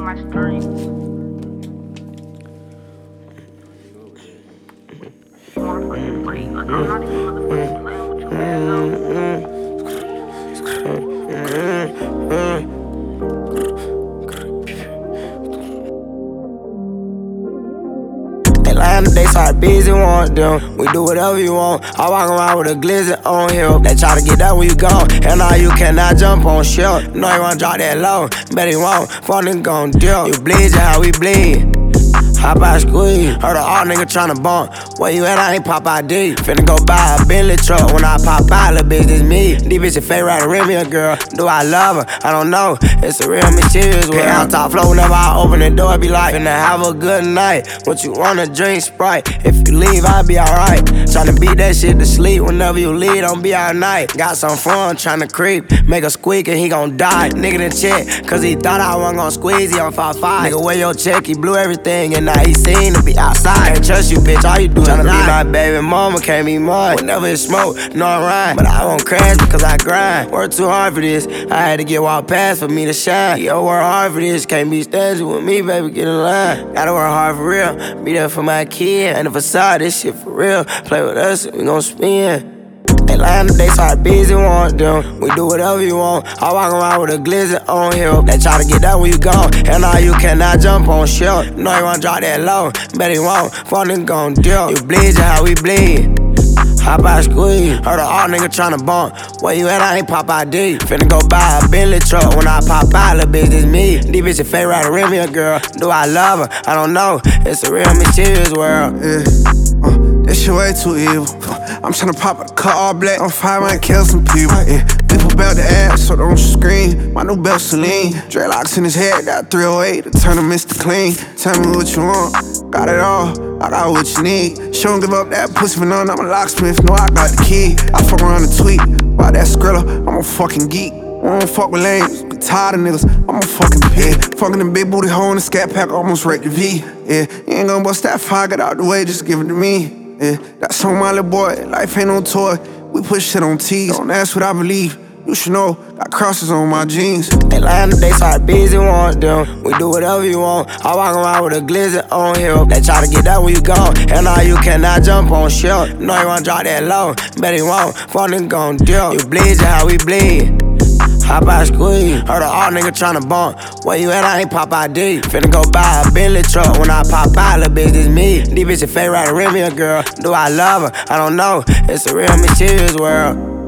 They start busy, want them. We do whatever you want. I walk around with a glizzy on hill. They try to get that when you gone. And now you cannot jump on shit. No, you wanna drop that low. Bet he won't. Phone nigga gon' deal. You bleed, yeah, how we bleed. Hop out squeeze. Heard a all nigga tryna bump. Where you at? I ain't pop ID. Finna go buy a Bentley truck. When I pop out, little bitch, this me. These bitches fake right around me, a girl. Do I love her? I don't know. It's a real mysterious world. On top floor, whenever I open the door, I be like, finna have a good night. What you wanna drink? Sprite. If you leave, I'll be alright. Tryna beat that shit to sleep. Whenever you leave, don't be all night. Got some fun, tryna creep. Make a squeak and he gon' die. Nigga done check, cause he thought I wasn't gon' squeeze. He on 5'5". Nigga, where your check? He blew everything and now he seen to be outside. Can't trust you, bitch. All you do tryna be my baby mama, can't be mine. Whenever it's smoke, no I'm rhyme. But I won't crash because I grind. Work too hard for this. I had to get walk past for me to shine. Yo, work hard for this. Can't be stingy with me, baby. Get in line. Gotta work hard for real. Be there for my kid. And the facade, this shit for real. Play with us, we gon' spin. Atlanta, they start busy, want them. We do whatever you want. I walk around with a glizzy on hill. They try to get that when you gone. And now you cannot jump on shit. No, you wanna drop that low. Bet he won't. Phone nigga gon' deal. You bleed, yeah, how we bleed. Hop out squeeze. Heard a all nigga tryna bump. Where you at? I ain't pop ID. Finna go buy a Bentley truck. When I pop out, little bitch, this me. These bitches fake right around me, a girl. Do I love her? I don't know. It's a real mysterious world. This shit way too evil. I'm tryna pop a car all black. I'm fire and kill some people. People belt the ass, so don't scream. My new belt Celine. Dreadlocks in his head, got 308 to turn him Mr. Clean. Tell me what you want. Got it all. I got what you need. She don't give up that pussy for none. I'm a locksmith. No, I got the key. I fuck around the tweet. By that Skrilla, I'm a fucking geek. I don't fuck with lames, be tired of niggas, I'm a fucking pig. Fucking the big booty hole in the scat pack, almost wrecked the V. Yeah, you ain't gonna bust that fire, get out the way, just give it to me. Yeah, that's on my little boy, life ain't no toy. We put shit on T's, don't ask what I believe. You should know, got crosses on my jeans. Atlanta, they start busy, want them. We do whatever you want. I walk around with a glizzy on hill. They try to get that when you gone. And now you cannot jump on shit. No, you wanna drop that low. Bet he won't. Phone nigga gon' deal. You bleed, yeah, how we bleed. Hop out squeeze. Heard a all nigga tryna bump. Where you at? I ain't pop ID. Finna go buy a Bentley truck. When I pop out, little bitch, this me. These bitches fake right around me, a girl. Do I love her? I don't know. It's a real mysterious world.